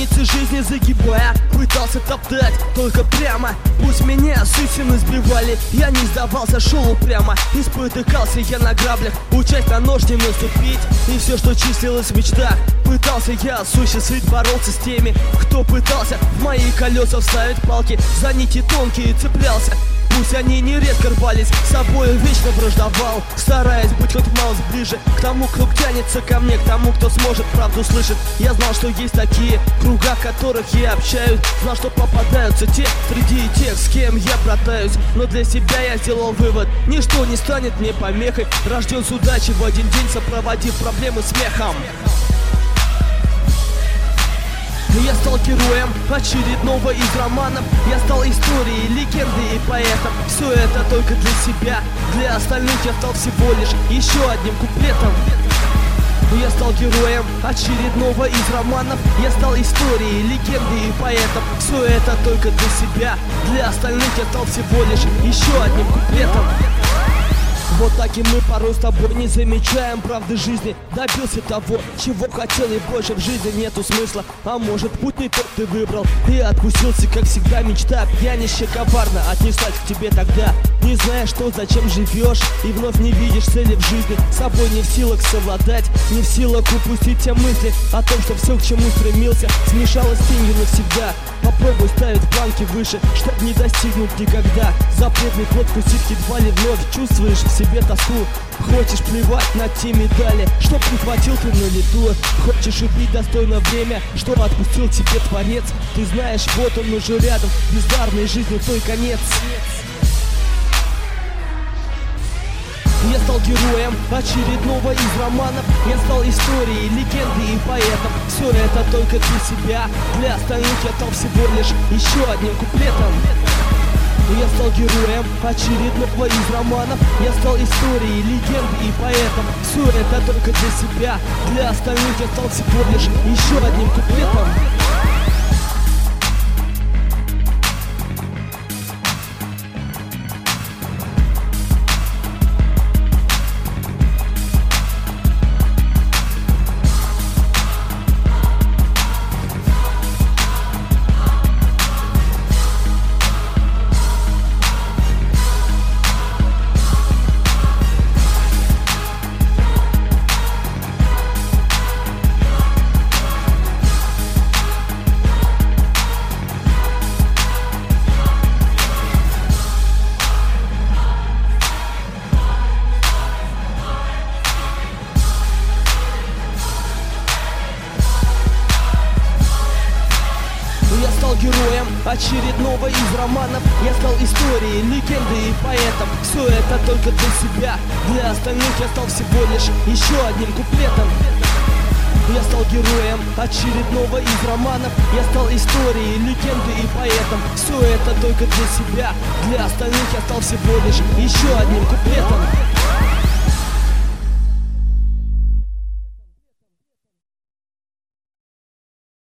границы жизни загибая, пытался топтать только прямо. Пусть меня с истины сбивали, я не сдавался, шел упрямо. И спотыкался я на граблях, учась на нож не наступить. И все, что числилось в мечтах, пытался я осуществить, боролся с теми, кто пытался в мои колеса вставить палки. За нити тонкие цеплялся, пусть они нередко рвались, с собой вечно враждовал, стараясь быть хоть малость ближе к тому, кто тянется ко мне, к тому, кто сможет правду слышать. Я знал, что есть такие круга, в которых я общаюсь, знал, что попадаются те среди тех, с кем я братаюсь. Но для себя я сделал вывод: ничто не станет мне помехой. Рожден с удачей в один день, сопроводив проблемы смехом. Я стал героем очередного из романов. Я стал историей, легендой и поэтом. Все это только для себя. Для остальных я стал всего лишь еще одним куплетом. Я стал героем очередного из романов. Я стал историей, легендой и поэтом. Все это только для себя. Для остальных я стал всего лишь еще одним куплетом. Вот так и мы порой с тобой не замечаем правды жизни. Добился того, чего хотел, и больше в жизни нету смысла. А может, путь не тот ты выбрал и отпустился, как всегда, мечта пьянище коварно отнеслась к тебе тогда. Не зная, что, зачем живешь, и вновь не видишь цели в жизни. С собой не в силах совладать, не в силах упустить те мысли о том, что все, к чему стремился, смешалось с тенью навсегда. Попробуй ставить планки выше, чтоб не достигнуть никогда. Запретный плод вкусить едва ли вновь. Чувствуешь в себе тоску, хочешь плевать на те медали, чтоб не хватил ты на лету. Хочешь убить достойно время, что отпустил тебе Творец. Ты знаешь, вот он уже рядом, бездарной жизни твой конец. Я стал героем очередного из романов. Я стал историей, легендой и поэтом. Все это только для себя. Для остальных я стал всего лишь еще одним куплетом. Я стал героем очередного из романов. Я стал историей, легендой и поэтом. Все это только для себя. Для остальных я стал всего лишь еще одним куплетом. Я стал героем очередного из романов. Я стал историей, легендой и поэтом. Все это только для себя. Для остальных я стал всего лишь еще одним куплетом. Я стал героем очередного из романов. Я стал историей, легендой и поэтом. Все это только для себя. Для остальных я стал всего лишь еще одним куплетом.